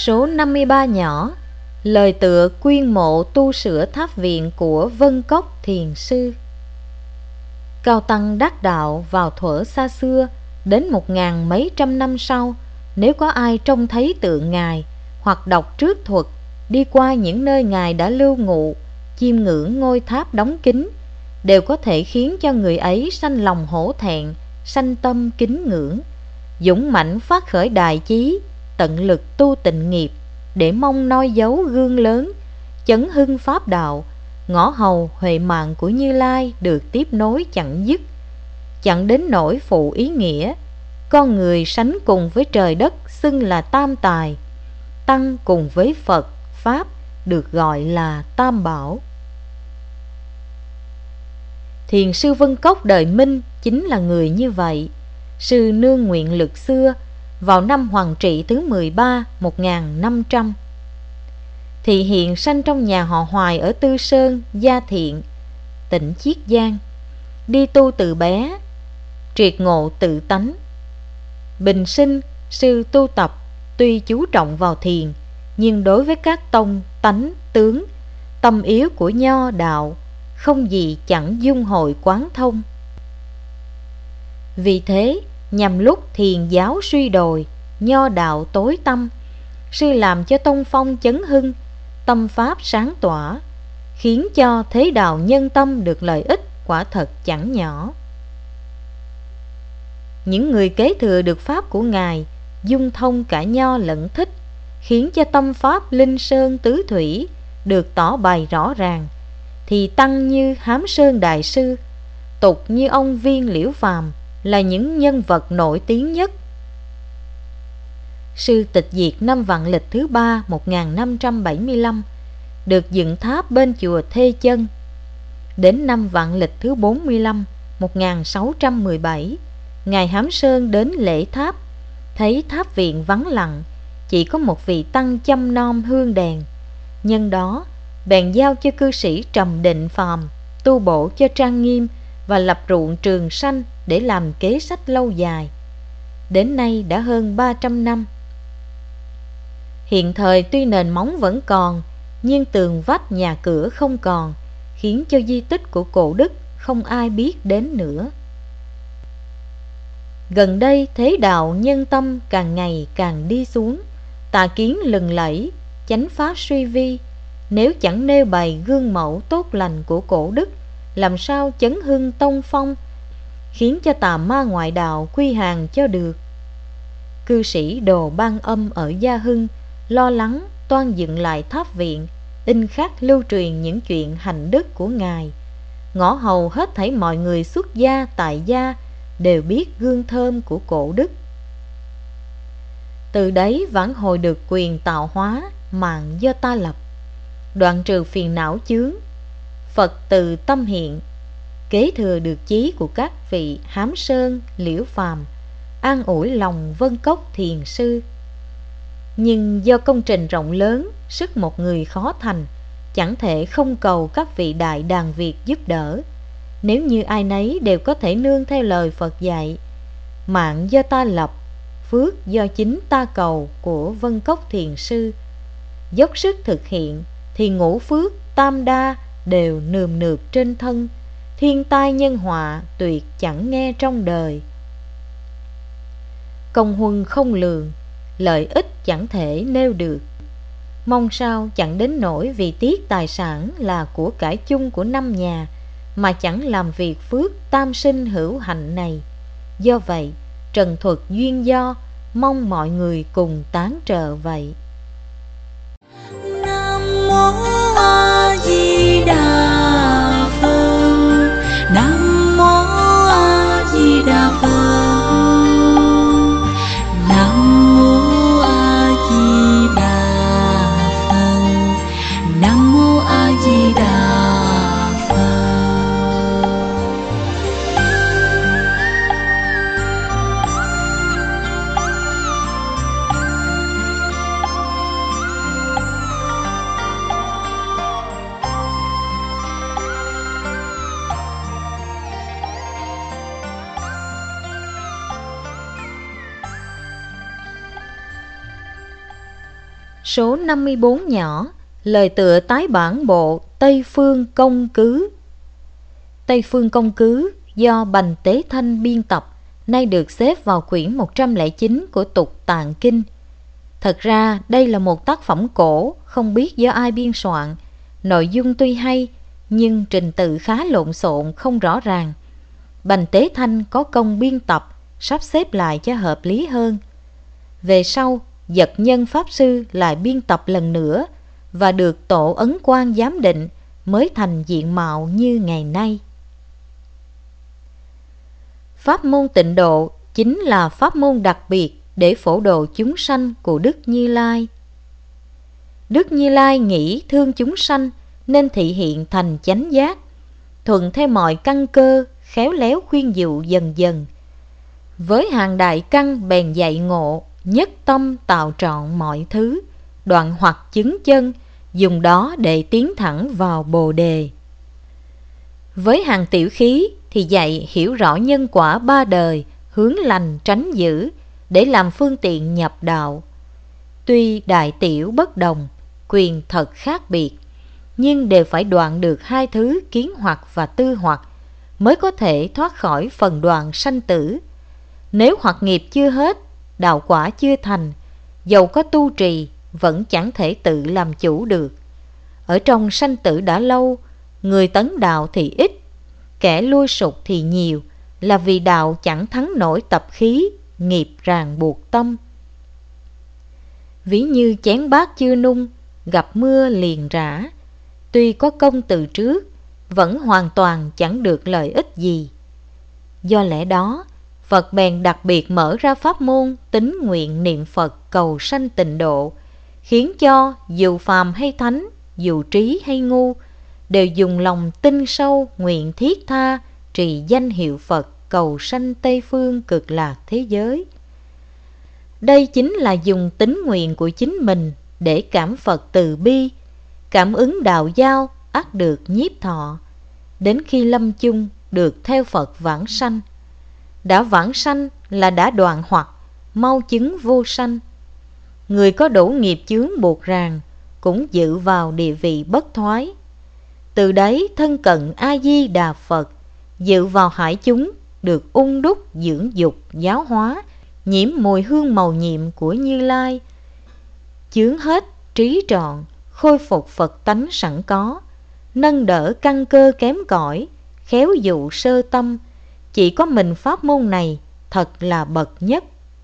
số 53 nhỏ, lời tựa quyên mộ tu sửa tháp viện của Vân Cốc Thiền Sư. Cao tăng đắc đạo vào thuở xa xưa, đến 1000 mấy trăm năm sau, nếu có ai trông thấy tượng Ngài hoặc đọc trước thuật, đi qua những nơi Ngài đã lưu ngụ, chiêm ngưỡng ngôi tháp đóng kín, đều có thể khiến cho người ấy sanh lòng hổ thẹn, sanh tâm kính ngưỡng, dũng mãnh phát khởi đại chí, tận lực tu tịnh nghiệp, để mong noi dấu gương lớn, chấn hưng pháp đạo, ngõ hầu huệ mạng của Như Lai được tiếp nối chẳng dứt, chẳng đến nỗi phụ ý nghĩa. Con người sánh cùng với trời đất xưng là tam tài, tăng cùng với Phật, Pháp được gọi là tam bảo. Thiền sư Vân Cốc đời Minh chính là người như vậy. Sư nương nguyện lực xưa, vào năm Hoàng trị thứ 13 1500, thì hiện sanh trong nhà họ Hoài ở Tư Sơn, Gia Thiện, tỉnh Chiết Giang. Đi tu từ bé, triệt ngộ tự tánh. Bình sinh, sư tu tập tuy chú trọng vào thiền, nhưng đối với các tông, tánh, tướng, tâm yếu của nho đạo không gì chẳng dung hội quán thông. Vì thế, nhằm lúc thiền giáo suy đồi, nho đạo tối tăm, sư làm cho tông phong chấn hưng, tâm pháp sáng tỏa, khiến cho thế đạo nhân tâm được lợi ích quả thật chẳng nhỏ. Những người kế thừa được pháp của Ngài dung thông cả nho lẫn thích, khiến cho tâm pháp linh sơn tứ thủy được tỏ bày rõ ràng, thì tăng như Hám Sơn Đại Sư, tục như ông Viên Liễu Phàm là những nhân vật nổi tiếng nhất. Sư tịch diệt năm Vạn Lịch thứ 3 1575, được dựng tháp bên chùa Thê Chân. Đến năm Vạn Lịch thứ 45 1617, Ngài Hám Sơn đến lễ tháp, thấy tháp viện vắng lặng, chỉ có một vị tăng chăm nom hương đèn. Nhân đó, bèn giao cho cư sĩ Trầm Định Phàm tu bổ cho trang nghiêm và lập ruộng trường sanh để làm kế sách lâu dài. Đến nay đã hơn 300 năm. Hiện thời tuy nền móng vẫn còn, nhưng tường vách nhà cửa không còn, khiến cho di tích của cổ đức không ai biết đến nữa. Gần đây thế đạo nhân tâm càng ngày càng đi xuống, tà kiến lừng lẫy, chánh pháp suy vi. Nếu chẳng nêu bày gương mẫu tốt lành của cổ đức, làm sao chấn hưng tông phong, khiến cho tà ma ngoại đạo quy hàng cho được. Cư sĩ Đồ Ban Âm ở Gia Hưng lo lắng toan dựng lại tháp viện, in khắc lưu truyền những chuyện hành đức của Ngài. Ngõ hầu hết thảy mọi người xuất gia tại gia đều biết gương thơm của cổ đức. Từ đấy vãn hồi được quyền tạo hóa, mạng do ta lập, đoạn trừ phiền não chướng, Phật từ tâm hiện, kế thừa được chí của các vị Hám Sơn, Liễu Phàm, an ủi lòng Vân Cốc Thiền Sư. Nhưng do công trình rộng lớn, sức một người khó thành, chẳng thể không cầu các vị đại đàn Việt giúp đỡ. Nếu như ai nấy đều có thể nương theo lời Phật dạy, mạng do ta lập, phước do chính ta cầu của Vân Cốc Thiền Sư, dốc sức thực hiện, thì ngũ phước tam đa đều nườm nượp trên thân, thiên tai nhân họa tuyệt chẳng nghe trong đời. Công huân không lường, lợi ích chẳng thể nêu được. Mong sao chẳng đến nỗi vì tiếc tài sản là của cải chung của năm nhà, mà chẳng làm việc phước tam sinh hữu hạnh này. Do vậy, trần thuật duyên do, mong mọi người cùng tán trợ vậy. Nam mô A Di Đà Phật. Nam mô A Di Đà Phật. Nam mô A Di Đà Phật. Nam mô A Di Đà Phật. Số 54 nhỏ, lời tựa tái bản bộ Tây Phương Công Cứ. Tây Phương Công Cứ do Bành Tế Thanh biên tập, nay được xếp vào quyển 109 của Tục Tạng Kinh. Thật ra đây là một tác phẩm cổ, không biết do ai biên soạn. Nội dung tuy hay, nhưng trình tự khá lộn xộn, không rõ ràng. Bành Tế Thanh có công biên tập, sắp xếp lại cho hợp lý hơn. Về sau, Dật Nhân Pháp Sư lại biên tập lần nữa và được Tổ Ấn Quang giám định, mới thành diện mạo như ngày nay. Pháp môn tịnh độ chính là pháp môn đặc biệt để phổ độ chúng sanh của Đức Như Lai. Đức Như Lai nghĩ thương chúng sanh nên thị hiện thành chánh giác, thuận theo mọi căn cơ, khéo léo khuyên dụ dần dần. Với hàng đại căn bèn dạy ngộ, nhất tâm tạo trọn mọi thứ, đoạn hoặc chứng chân, dùng đó để tiến thẳng vào Bồ Đề. Với hàng tiểu khí thì dạy hiểu rõ nhân quả ba đời, hướng lành tránh dữ, để làm phương tiện nhập đạo. Tuy đại tiểu bất đồng, quyền thật khác biệt, nhưng đều phải đoạn được hai thứ kiến hoặc và tư hoặc, mới có thể thoát khỏi phần đoạn sanh tử. Nếu hoặc nghiệp chưa hết, đạo quả chưa thành, dầu có tu trì vẫn chẳng thể tự làm chủ được. Ở trong sanh tử đã lâu, người tấn đạo thì ít, kẻ lui sụt thì nhiều, là vì đạo chẳng thắng nổi tập khí, nghiệp ràng buộc tâm. Ví như chén bát chưa nung, gặp mưa liền rã, tuy có công từ trước, vẫn hoàn toàn chẳng được lợi ích gì. Do lẽ đó, Phật bèn đặc biệt mở ra pháp môn tín nguyện niệm Phật cầu sanh tịnh độ, khiến cho dù phàm hay thánh, dù trí hay ngu, đều dùng lòng tin sâu nguyện thiết tha trì danh hiệu Phật cầu sanh Tây Phương cực lạc thế giới. Đây chính là dùng tín nguyện của chính mình để cảm Phật từ bi, cảm ứng đạo giao ắt được nhiếp thọ, đến khi lâm chung được theo Phật vãng sanh. Đã vãng sanh là đã đoạn hoặc, mau chứng vô sanh. Người có đủ nghiệp chướng buộc ràng cũng dự vào địa vị bất thoái. Từ đấy thân cận A-di-đà Phật, dự vào hải chúng, được ung đúc dưỡng dục giáo hóa, nhiễm mùi hương màu nhiệm của Như Lai, chướng hết trí trọn, khôi phục Phật tánh sẵn có, nâng đỡ căn cơ kém cỏi, khéo dụ sơ tâm. Chỉ có mình pháp môn này thật là bậc nhất.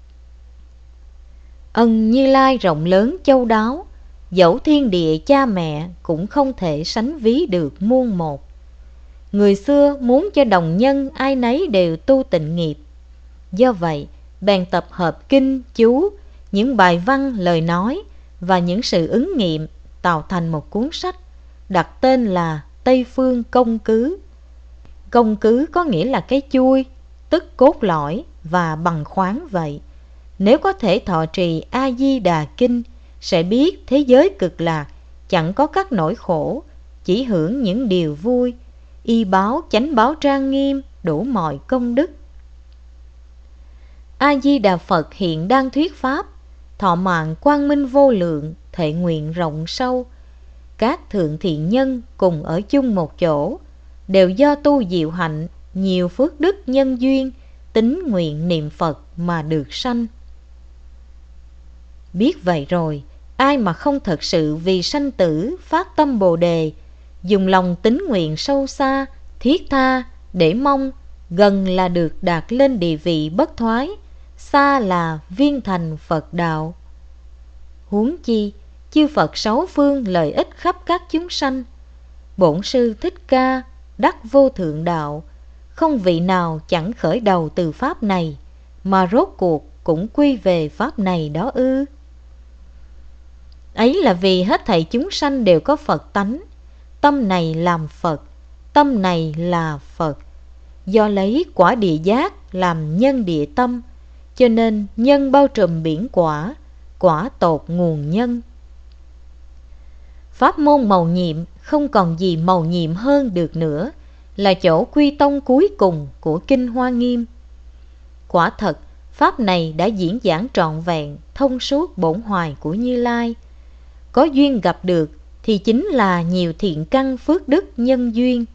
Ân Như Lai rộng lớn châu đáo, dẫu thiên địa cha mẹ cũng không thể sánh ví được muôn một. Người xưa muốn cho đồng nhân ai nấy đều tu tịnh nghiệp. Do vậy, bèn tập hợp kinh, chú, những bài văn, lời nói và những sự ứng nghiệm tạo thành một cuốn sách, đặt tên là Tây Phương Công Cứ. Công cứ có nghĩa là cái chui, tức cốt lõi và bằng khoáng vậy. Nếu có thể thọ trì A-di-đà Kinh, sẽ biết thế giới cực lạc chẳng có các nỗi khổ, chỉ hưởng những điều vui, y báo chánh báo trang nghiêm, đủ mọi công đức. A-di-đà Phật hiện đang thuyết pháp, thọ mạng quang minh vô lượng, thệ nguyện rộng sâu. Các thượng thiện nhân cùng ở chung một chỗ, đều do tu diệu hạnh, nhiều phước đức nhân duyên, tín nguyện niệm Phật mà được sanh. Biết vậy rồi, ai mà không thật sự vì sanh tử phát tâm Bồ Đề, dùng lòng tín nguyện sâu xa, thiết tha để mong, gần là được đạt lên địa vị bất thoái, xa là viên thành Phật đạo. Huống chi, chư Phật sáu phương lợi ích khắp các chúng sanh. Bổn sư Thích Ca đắc vô thượng đạo, không vị nào chẳng khởi đầu từ pháp này, mà rốt cuộc cũng quy về pháp này đó ư? Ấy là vì hết thảy chúng sanh đều có Phật tánh, tâm này làm Phật, tâm này là Phật. Do lấy quả địa giác làm nhân địa tâm, cho nên nhân bao trùm biển quả, quả tột nguồn nhân. Pháp môn mầu nhiệm không còn gì mầu nhiệm hơn được nữa, là chỗ quy tông cuối cùng của Kinh Hoa Nghiêm. Quả thật, pháp này đã diễn giảng trọn vẹn, thông suốt bổn hoài của Như Lai. có duyên gặp được thì chính là nhiều thiện căn phước đức nhân duyên.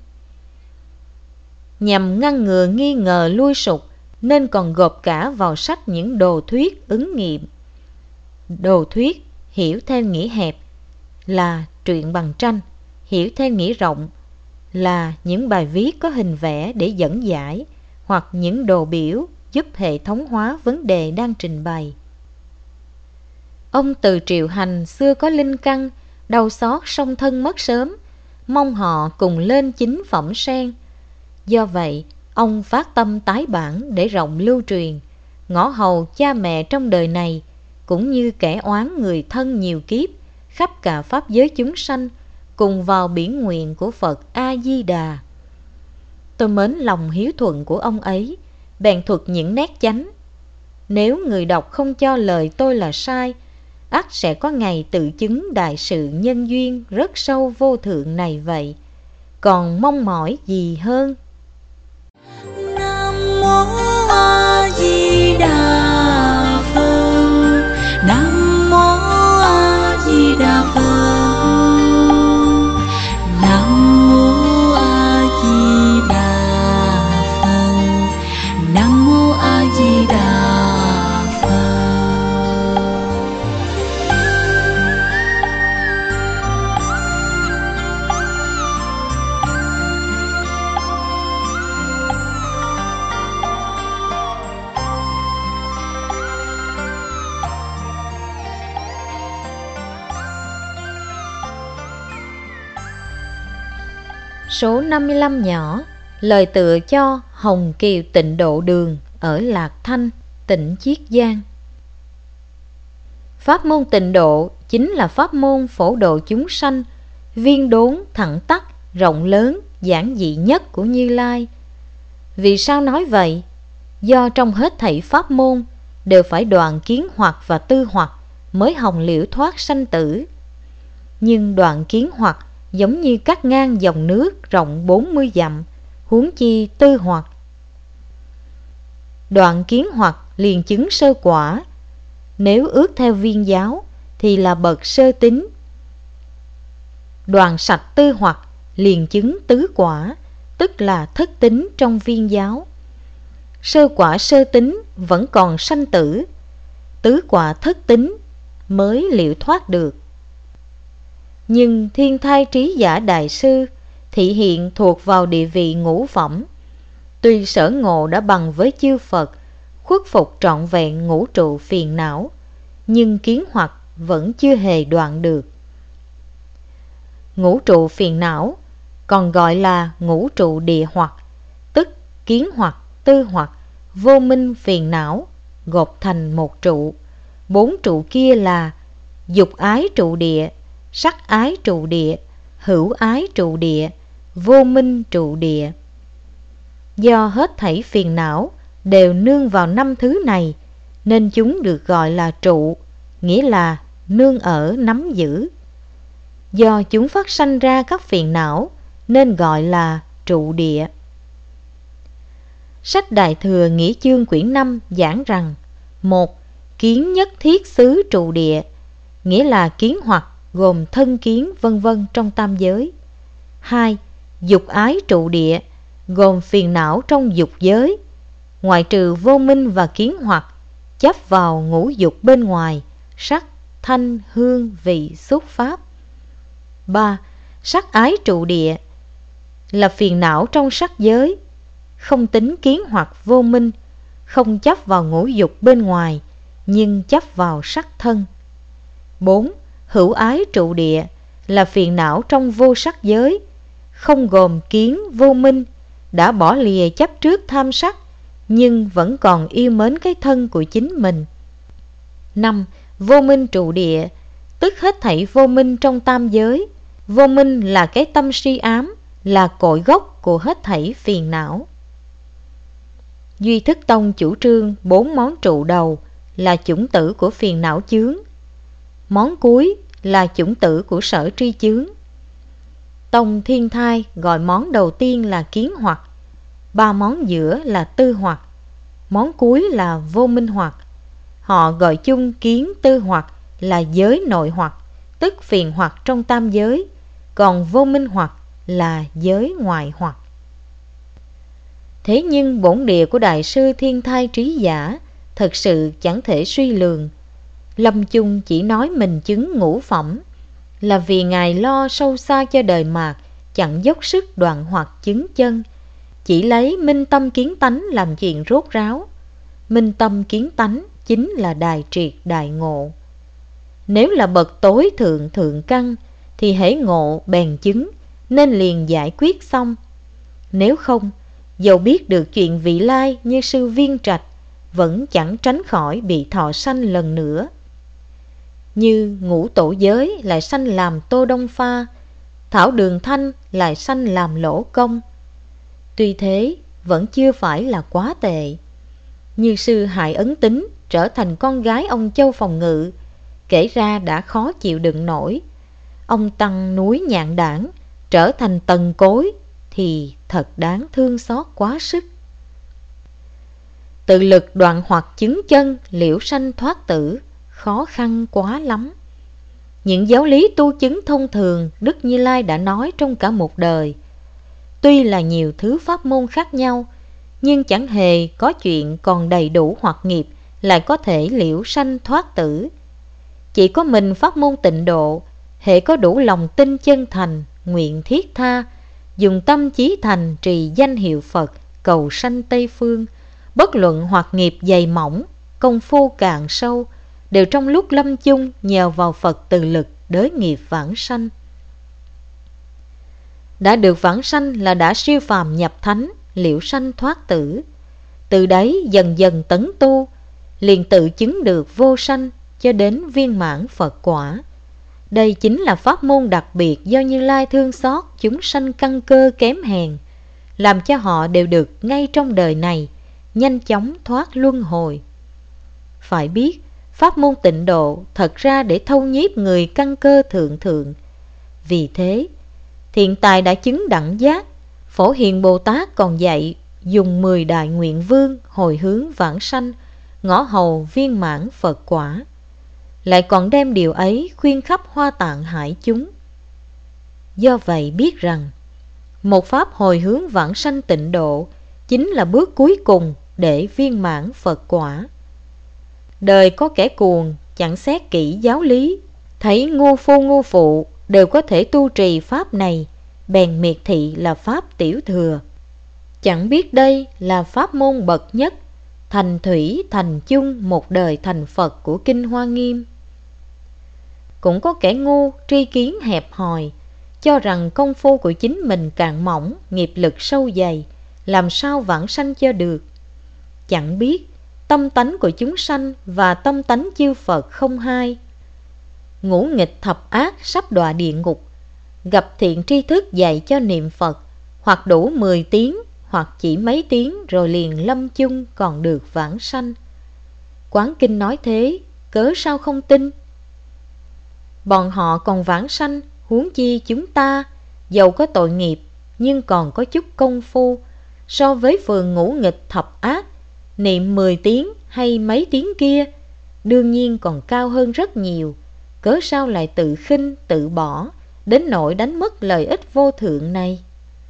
Nhằm ngăn ngừa nghi ngờ lui sụp nên còn gộp cả vào sách những đồ thuyết ứng nghiệm. Đồ thuyết hiểu theo nghĩa hẹp là truyện bằng tranh, hiểu theo nghĩa rộng là những bài viết có hình vẽ để dẫn giải, hoặc những đồ biểu giúp hệ thống hóa vấn đề đang trình bày. Ông Từ Triệu Hành xưa có linh căn, đau xót song thân mất sớm, mong họ cùng lên chính phẩm sen. Do vậy, ông phát tâm tái bản để rộng lưu truyền, ngõ hầu cha mẹ trong đời này, cũng như kẻ oán người thân nhiều kiếp, khắp cả pháp giới chúng sanh, cùng vào biển nguyện của Phật A-di-đà. Tôi mến lòng hiếu thuận của ông ấy, bèn thuật những nét chánh. Nếu người đọc không cho lời tôi là sai, ắt sẽ có ngày tự chứng đại sự nhân duyên rất sâu vô thượng này vậy. Còn mong mỏi gì hơn? Nam mô A Di Đà Phật. Nam mô A Di Đà Phật. Nam mô A Di Đà Phật. Nam mô A Di Đà Phật. Số 55 nhỏ, lời tựa cho Hồng Kiều Tịnh Độ Đường ở Lạc Thanh, tỉnh Chiết Giang. Pháp môn tịnh độ chính là pháp môn phổ độ chúng sanh, viên đốn, thẳng tắc, rộng lớn, giản dị nhất của Như Lai. Vì sao nói vậy? Do trong hết thảy pháp môn đều phải đoạn kiến hoặc và tư hoặc mới hồng liễu thoát sanh tử. Nhưng đoạn kiến hoặc giống như cắt ngang dòng nước rộng 40 dặm, huống chi tư hoặc. Đoạn kiến hoặc liền chứng sơ quả, nếu ước theo viên giáo thì là bậc sơ tín. Đoạn sạch tư hoặc liền chứng tứ quả, tức là thất tín trong viên giáo. Sơ quả sơ tín vẫn còn sanh tử, tứ quả thất tín mới liệu thoát được. Nhưng Thiên Thai Trí Giả Đại Sư thị hiện thuộc vào địa vị ngũ phẩm. Tuy sở ngộ đã bằng với chư Phật, khuất phục trọn vẹn ngũ trụ phiền não, nhưng kiến hoặc vẫn chưa hề đoạn được. Ngũ trụ phiền não còn gọi là ngũ trụ địa hoặc, tức kiến hoặc, tư hoặc, vô minh phiền não gộp thành một trụ. 4 trụ kia là dục ái trụ địa, sắc ái trụ địa, hữu ái trụ địa, vô minh trụ địa. Do hết thảy phiền não đều nương vào 5 thứ này, nên chúng được gọi là trụ, nghĩa là nương ở nắm giữ. Do chúng phát sanh ra các phiền não nên gọi là trụ địa. Sách Đại Thừa Nghĩa Chương quyển 5 giảng rằng: 1. Kiến nhất thiết xứ trụ địa, nghĩa là kiến hoặc gồm thân kiến vân vân trong tam giới. 2. Dục ái trụ địa, gồm phiền não trong dục giới, ngoại trừ vô minh và kiến hoặc, chấp vào ngũ dục bên ngoài, sắc, thanh, hương, vị, xúc, pháp. 3. Sắc ái trụ địa, là phiền não trong sắc giới, không tính kiến hoặc vô minh, không chấp vào ngũ dục bên ngoài, nhưng chấp vào sắc thân. 4. Hữu ái trụ địa, là phiền não trong vô sắc giới, không gồm kiến vô minh, đã bỏ lìa chấp trước tham sắc, nhưng vẫn còn yêu mến cái thân của chính mình. 5. Vô minh trụ địa, tức hết thảy vô minh trong tam giới. Vô minh là cái tâm si ám, là cội gốc của hết thảy phiền não. Duy Thức Tông chủ trương 4 món trụ đầu là chủng tử của phiền não chướng, món cuối là chủng tử của sở tri chướng. Tông Thiên Thai gọi món đầu tiên là kiến hoặc, 3 món giữa là tư hoặc, món cuối là vô minh hoặc. Họ gọi chung kiến tư hoặc là giới nội hoặc, tức phiền hoặc trong tam giới, còn vô minh hoặc là giới ngoại hoặc. Thế nhưng bổn địa của Đại sư Thiên Thai Trí Giả thật sự chẳng thể suy lường. Lâm Chung chỉ nói mình chứng ngũ phẩm là vì Ngài lo sâu xa cho đời mạt, chẳng dốc sức đoạn hoặc chứng chân, chỉ lấy minh tâm kiến tánh làm chuyện rốt ráo. Minh tâm kiến tánh chính là đại triệt đại ngộ. Nếu là bậc tối thượng thượng căn thì hễ ngộ bèn chứng, nên liền giải quyết xong. Nếu không, dầu biết được chuyện vị lai như sư Viên Trạch, vẫn chẳng tránh khỏi bị thọ sanh lần nữa. Như Ngũ Tổ Giới lại sanh làm Tô Đông Pha, Thảo Đường Thanh lại sanh làm Lỗ Công. Tuy thế vẫn chưa phải là quá tệ. Như sư Hải Ấn Tính trở thành con gái ông Châu Phòng Ngự, kể ra đã khó chịu đựng nổi. Ông Tăng núi Nhạn Đảng trở thành Tần Cối thì thật đáng thương xót quá sức. Tự lực đoạn hoặc chứng chân, liễu sanh thoát tử, khó khăn quá lắm. Những giáo lý tu chứng thông thường Đức Như Lai đã nói trong cả một đời. Tuy là nhiều thứ pháp môn khác nhau, nhưng chẳng hề có chuyện còn đầy đủ hoặc nghiệp lại có thể liễu sanh thoát tử. Chỉ có mình pháp môn tịnh độ, hễ có đủ lòng tin chân thành, nguyện thiết tha, dùng tâm chí thành trì danh hiệu Phật, cầu sanh Tây Phương, bất luận hoặc nghiệp dày mỏng, công phu càng sâu, đều trong lúc lâm chung nhờ vào Phật từ lực đới nghiệp vãng sanh. Đã được vãng sanh là đã siêu phàm nhập thánh, liễu sanh thoát tử. Từ đấy dần dần tấn tu, liền tự chứng được vô sanh cho đến viên mãn Phật quả. Đây chính là pháp môn đặc biệt do Như Lai thương xót chúng sanh căn cơ kém hèn, làm cho họ đều được ngay trong đời này nhanh chóng thoát luân hồi. Phải biết, pháp môn tịnh độ thật ra để thâu nhiếp người căn cơ thượng thượng. Vì thế, Thiện Tài đã chứng đẳng giác, Phổ Hiền Bồ Tát còn dạy dùng 10 đại nguyện vương hồi hướng vãng sanh, ngõ hầu viên mãn Phật quả. Lại còn đem điều ấy khuyên khắp Hoa Tạng hải chúng. Do vậy biết rằng, một pháp hồi hướng vãng sanh tịnh độ chính là bước cuối cùng để viên mãn Phật quả. Đời có kẻ cuồng chẳng xét kỹ giáo lý, thấy ngu phu ngu phụ đều có thể tu trì pháp này, bèn miệt thị là pháp tiểu thừa. Chẳng biết đây là pháp môn bậc nhất, thành thủy thành chung một đời thành Phật của Kinh Hoa Nghiêm. Cũng có kẻ ngu tri kiến hẹp hòi, cho rằng công phu của chính mình càng mỏng, nghiệp lực sâu dày, làm sao vãng sanh cho được. Chẳng biết tâm tánh của chúng sanh và tâm tánh chư Phật không hai. Ngũ nghịch thập ác sắp đọa địa ngục, gặp thiện tri thức dạy cho niệm Phật, hoặc đủ 10 tiếng, hoặc chỉ mấy tiếng rồi liền lâm chung còn được vãng sanh. Quán Kinh nói thế, cớ sao không tin? Bọn họ còn vãng sanh, huống chi chúng ta, dầu có tội nghiệp nhưng còn có chút công phu, so với phường ngũ nghịch thập ác, niệm 10 tiếng hay mấy tiếng kia, đương nhiên còn cao hơn rất nhiều. Cớ sao lại tự khinh, tự bỏ, đến nỗi đánh mất lợi ích vô thượng này?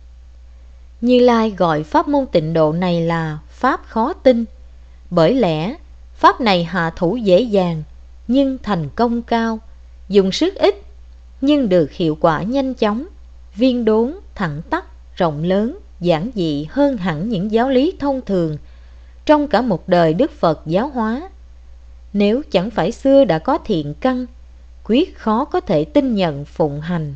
Như Lai gọi pháp môn tịnh độ này là pháp khó tin, bởi lẽ pháp này hạ thủ dễ dàng nhưng thành công cao, dùng sức ít nhưng được hiệu quả nhanh chóng, viên đốn, thẳng tắp, rộng lớn, giản dị hơn hẳn những giáo lý thông thường trong cả một đời Đức Phật giáo hóa. Nếu chẳng phải xưa đã có thiện căn, quyết khó có thể tin nhận phụng hành.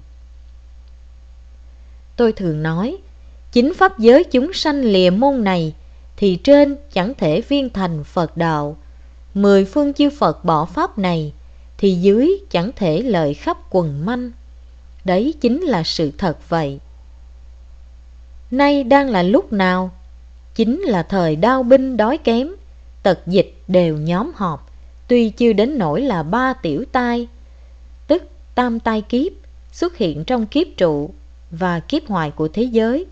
Tôi thường nói, chính pháp giới chúng sanh lìa môn này thì trên chẳng thể viên thành Phật đạo. 10 phương chư Phật bỏ pháp này thì dưới chẳng thể lợi khắp quần manh. Đấy chính là sự thật vậy. Nay đang là lúc nào? Chính là thời đao binh đói kém, tật dịch đều nhóm họp, tuy chưa đến nỗi là 3 tiểu tai, tức tam tai kiếp xuất hiện trong kiếp trụ và kiếp hoài của thế giới,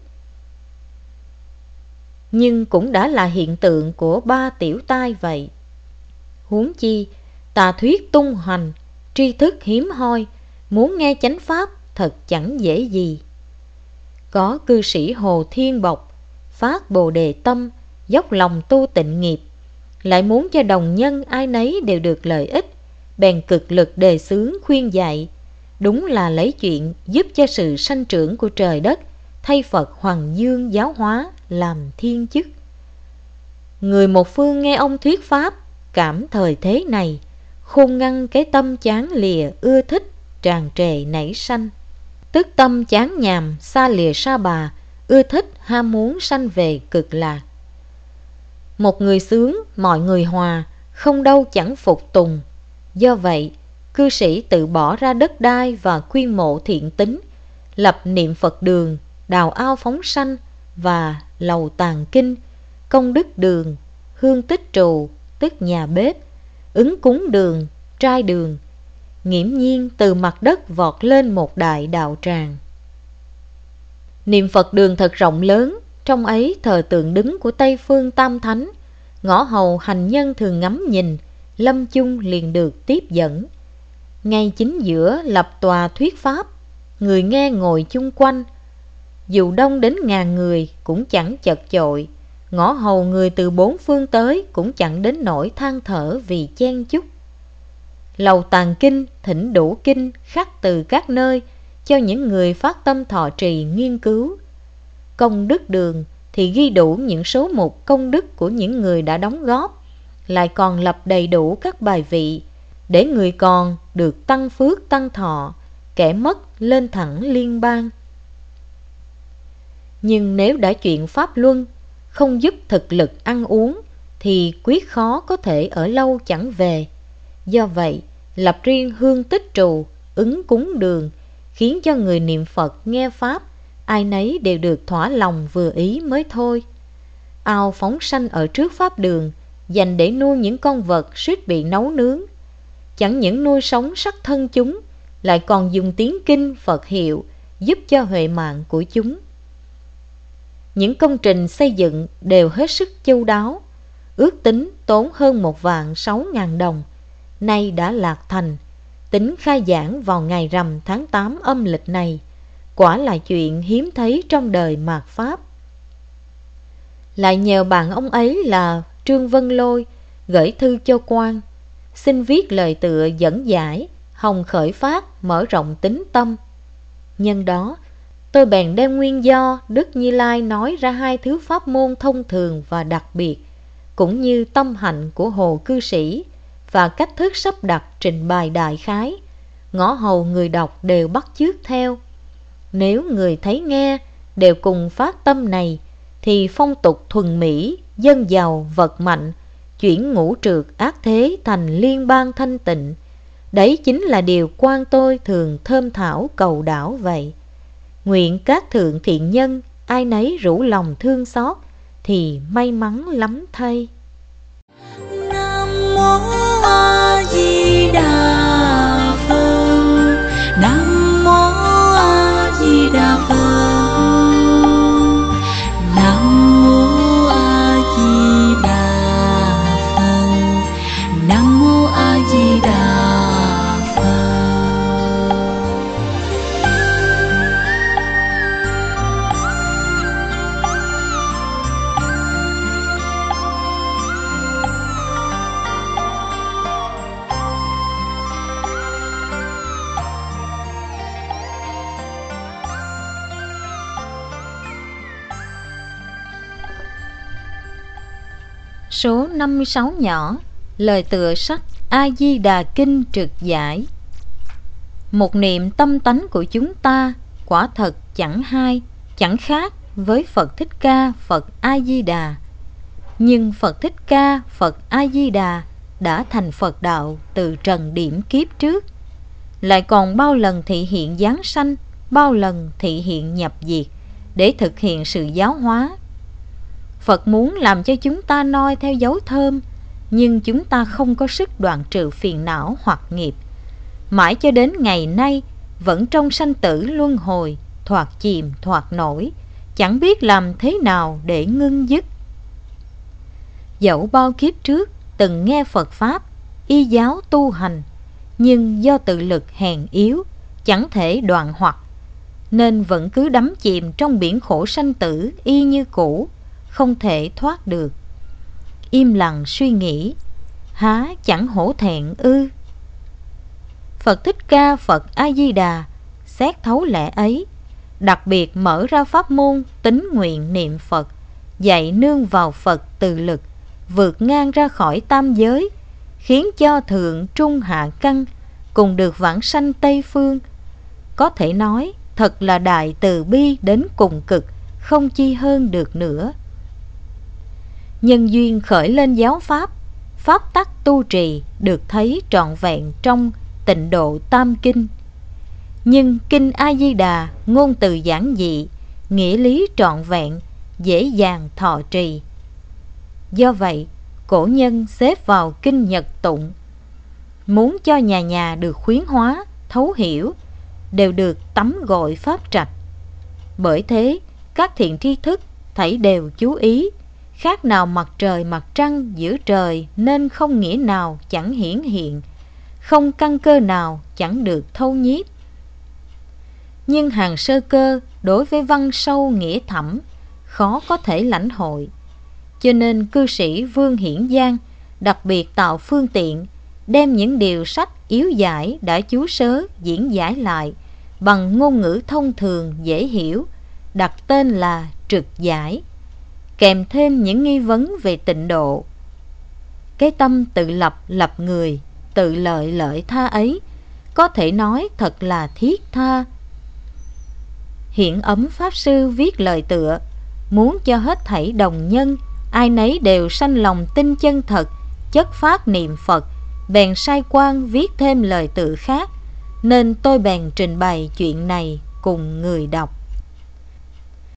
nhưng cũng đã là hiện tượng của 3 tiểu tai vậy. Huống chi tà thuyết tung hoành, tri thức hiếm hoi, muốn nghe chánh pháp thật chẳng dễ gì. Có cư sĩ Hồ Thiên Bộc phát Bồ Đề tâm, dốc lòng tu tịnh nghiệp, lại muốn cho đồng nhân ai nấy đều được lợi ích, bèn cực lực đề xướng khuyên dạy. Đúng là lấy chuyện giúp cho sự sanh trưởng của trời đất thay Phật Hoàng Dương giáo hóa làm thiên chức. Người một phương nghe ông thuyết pháp, cảm thời thế này, khôn ngăn cái tâm chán lìa ưa thích tràn trề nảy sanh. Tức tâm chán nhàm xa lìa sa bà, ưa thích ham muốn sanh về cực lạc. Một người sướng, mọi người hòa, không đâu chẳng phục tùng. Do vậy, cư sĩ tự bỏ ra đất đai và quy mộ thiện tín, lập niệm Phật đường, đào ao phóng sanh và lầu tàng kinh, công đức đường, hương tích trù, tức nhà bếp, ứng cúng đường, trai đường, nghiễm nhiên từ mặt đất vọt lên một đại đạo tràng. Niệm Phật đường thật rộng lớn, trong ấy thờ tượng đứng của Tây Phương Tam Thánh, ngõ hầu hành nhân thường ngắm nhìn, lâm chung liền được tiếp dẫn. Ngay chính giữa lập tòa thuyết pháp, người nghe ngồi chung quanh, dù đông đến ngàn người cũng chẳng chật chội, ngõ hầu người từ bốn phương tới cũng chẳng đến nỗi than thở vì chen chúc. Lầu tàng kinh thỉnh đủ kinh khắc từ các nơi cho những người phát tâm thọ trì nghiên cứu. Công đức đường thì ghi đủ những số mục công đức của những người đã đóng góp, lại còn lập đầy đủ các bài vị để người còn được tăng phước tăng thọ, kẻ mất lên thẳng liên bang. Nhưng nếu đã chuyện pháp luân, không giúp thực lực ăn uống thì quyết khó có thể ở lâu chẳng về. Do vậy, lập riêng hương tích trù, ứng cúng đường, khiến cho người niệm Phật nghe pháp, ai nấy đều được thỏa lòng vừa ý mới thôi. Ao phóng sanh ở trước pháp đường, dành để nuôi những con vật suýt bị nấu nướng. Chẳng những nuôi sống sắc thân chúng, lại còn dùng tiếng kinh Phật hiệu giúp cho huệ mạng của chúng. Những công trình xây dựng đều hết sức chu đáo, ước tính tốn hơn 1.600.000 đồng, nay đã lạc thành. Tính khai giảng vào ngày rằm tháng 8 âm lịch này, quả là chuyện hiếm thấy trong đời mạt Pháp. Lại nhờ bạn ông ấy là Trương Vân Lôi gửi thư cho quan, xin viết lời tựa dẫn giải, hồng khởi phát mở rộng tính tâm. Nhân đó, tôi bèn đem nguyên do Đức Như Lai nói ra hai thứ pháp môn thông thường và đặc biệt, cũng như tâm hạnh của Hồ cư sĩ và cách thức sắp đặt trình bày đại khái, ngõ hầu người đọc đều bắt chước theo. Nếu người thấy nghe đều cùng phát tâm này, thì phong tục thuần mỹ, dân giàu, vật mạnh, chuyển ngũ trược ác thế thành liên bang thanh tịnh. Đấy chính là điều quan tôi thường thơm thảo cầu đảo vậy. Nguyện các thượng thiện nhân ai nấy rủ lòng thương xót, thì may mắn lắm thay. Nam mô A Di Đà Phật. Nam mô A Di Đà Phật. Nam mô A Di Đà Phật. Nam mô A Di Đà Phật. Số 56 nhỏ, lời tựa sách A Di Đà Kinh trực giải. Một niệm tâm tánh của chúng ta quả thật chẳng hai, chẳng khác với Phật Thích Ca, Phật A Di Đà. Nhưng Phật Thích Ca, Phật A Di Đà đã thành Phật đạo từ trần điểm kiếp trước, lại còn bao lần thị hiện giáng sanh, bao lần thị hiện nhập diệt để thực hiện sự giáo hóa. Phật muốn làm cho chúng ta noi theo dấu thơm, nhưng chúng ta không có sức đoạn trừ phiền não hoặc nghiệp. Mãi cho đến ngày nay vẫn trong sanh tử luân hồi, thoạt chìm thoạt nổi, chẳng biết làm thế nào để ngưng dứt. Dẫu bao kiếp trước từng nghe Phật Pháp, y giáo tu hành, nhưng do tự lực hèn yếu, chẳng thể đoạn hoặc, nên vẫn cứ đắm chìm trong biển khổ sanh tử y như cũ, không thể thoát được. Im lặng suy nghĩ, há chẳng hổ thẹn ư? Phật Thích Ca Phật A Di Đà xét thấu lẽ ấy, đặc biệt mở ra pháp môn tín nguyện niệm Phật, dạy nương vào Phật từ lực, vượt ngang ra khỏi tam giới, khiến cho thượng trung hạ căn cùng được vãng sanh Tây Phương. Có thể nói thật là đại từ bi đến cùng cực, không chi hơn được nữa. Nhân duyên khởi lên giáo pháp, pháp tắc tu trì được thấy trọn vẹn trong Tịnh Độ Tam Kinh. Nhưng Kinh A Di Đà ngôn từ giản dị, nghĩa lý trọn vẹn, dễ dàng thọ trì. Do vậy, cổ nhân xếp vào kinh Nhật Tụng. Muốn cho nhà nhà được khuyến hóa, thấu hiểu, đều được tắm gội pháp trạch. Bởi thế, các thiện tri thức thảy đều chú ý, khác nào mặt trời mặt trăng giữa trời, nên không nghĩa nào chẳng hiển hiện, không căn cơ nào chẳng được thâu nhiếp. Nhưng hàng sơ cơ đối với văn sâu nghĩa thẳm khó có thể lãnh hội, cho nên cư sĩ Vương Hiển Giang đặc biệt tạo phương tiện, đem những điều sách yếu giải đã chú sớ diễn giải lại bằng ngôn ngữ thông thường dễ hiểu, đặt tên là Trực Giải, kèm thêm những nghi vấn về tịnh độ. Cái tâm tự lập lập người, tự lợi lợi tha ấy, có thể nói thật là thiết tha. Hiện Ấm Pháp Sư viết lời tựa, muốn cho hết thảy đồng nhân, ai nấy đều sanh lòng tin chân thật, chất phát niệm Phật, bèn sai quan viết thêm lời tựa khác, nên tôi bèn trình bày chuyện này cùng người đọc.